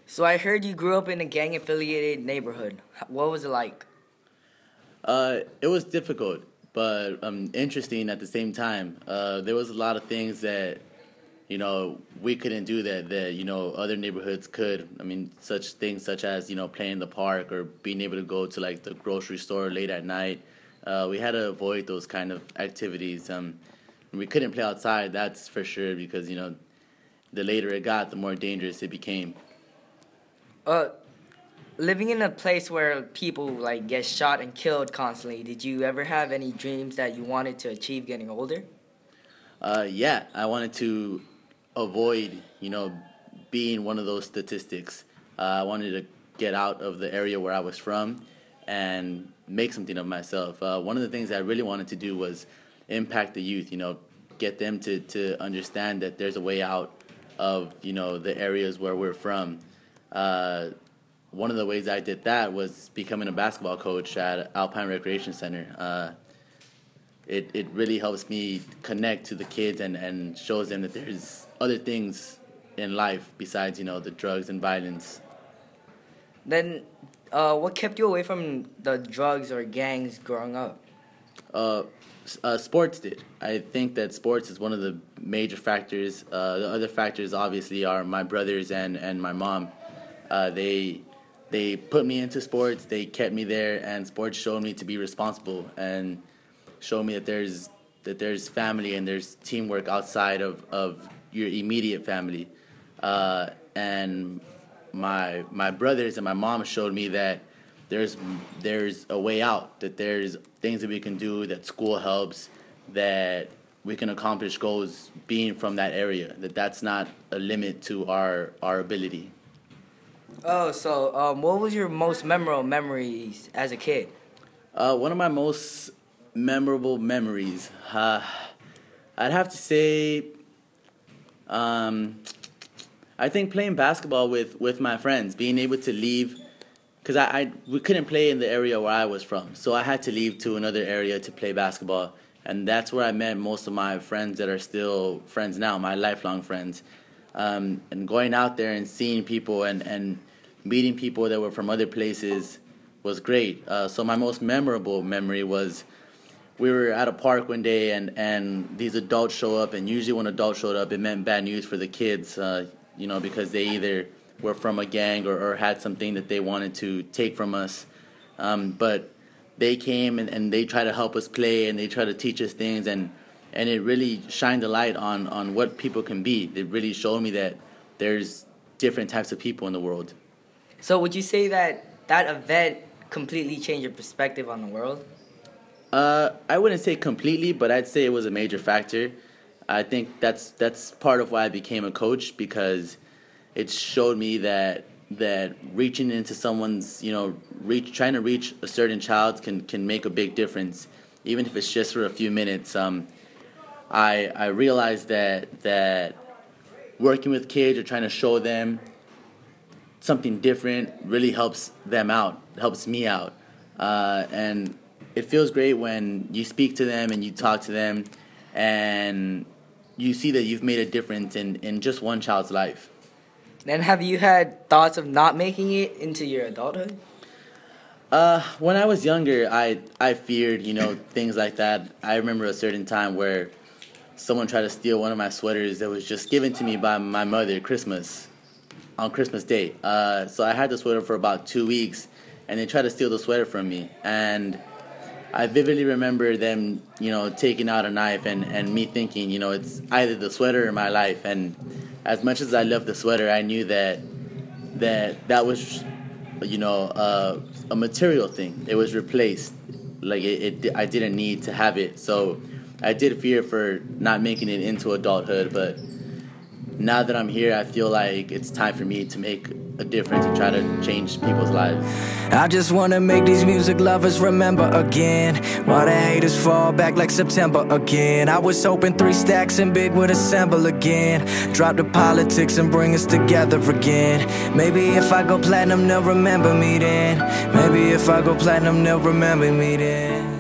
So I heard you grew up in a gang-affiliated neighborhood. What was it like? It was difficult, but interesting at the same time. There was a lot of things that we couldn't do that other neighborhoods could. I mean, such things such as playing in the park or being able to go to like the grocery store late at night. We had to avoid those kind of activities. We couldn't play outside, that's for sure, because the later it got, the more dangerous it became. Uh, Living in a place where people like get shot and killed constantly, did you ever have any dreams that you wanted to achieve getting older? Yeah, I wanted to avoid, being one of those statistics. I wanted to get out of the area where I was from and make something of myself. One of the things I really wanted to do was impact the youth, get them to understand that there's a way out of, the areas where we're from. One of the ways I did that was becoming a basketball coach at Alpine Recreation Center. It really helps me connect to the kids and shows them that there's other things in life besides, the drugs and violence. Then, what kept you away from the drugs or gangs growing up? Sports did. I think that sports is one of the major factors. The other factors obviously are my brothers and my mom. They put me into sports. They kept me there, and sports showed me to be responsible and showed me that there's family and there's teamwork outside of your immediate family. And my brothers and my mom showed me that there's a way out, that there's things that we can do, that school helps, that we can accomplish goals being from that area, that's not a limit to our ability. Oh, so what was your most memorable memories as a kid? One of my most memorable memories, I'd have to say, I think playing basketball with my friends, being able to leave, because we couldn't play in the area where I was from, so I had to leave to another area to play basketball, and that's where I met most of my friends that are still friends now, my lifelong friends. And going out there and seeing people and meeting people that were from other places was great. So my most memorable memory was we were at a park one day and these adults show up, and usually when adults showed up, it meant bad news for the kids, because they either were from a gang or had something that they wanted to take from us. But they came and they tried to help us play, and they tried to teach us things, and it really shined a light on what people can be. It really showed me that there's different types of people in the world. So would you say that event completely changed your perspective on the world? I wouldn't say completely, but I'd say it was a major factor. I think that's part of why I became a coach, because it showed me that reaching into someone's, trying to reach a certain child can make a big difference, even if it's just for a few minutes. I realized that working with kids or trying to show them something different really helps them out, helps me out. And it feels great when you speak to them and you talk to them and you see that you've made a difference in just one child's life. Then have you had thoughts of not making it into your adulthood? When I was younger, I feared, things like that. I remember a certain time where someone tried to steal one of my sweaters that was just given to me by my mother on Christmas Day. So I had the sweater for about 2 weeks, and they tried to steal the sweater from me. And I vividly remember them, taking out a knife and me thinking, it's either the sweater or my life. And as much as I loved the sweater, I knew that was, a material thing. It was replaced. Like I didn't need to have it. So I did fear for not making it into adulthood, but now that I'm here, I feel like it's time for me to make a difference and try to change people's lives. I just wanna make these music lovers remember again, while the haters fall back like September again. I was hoping 3 Stacks and Big would assemble again, drop the politics and bring us together again. Maybe if I go platinum, they'll remember me then. Maybe if I go platinum, they'll remember me then.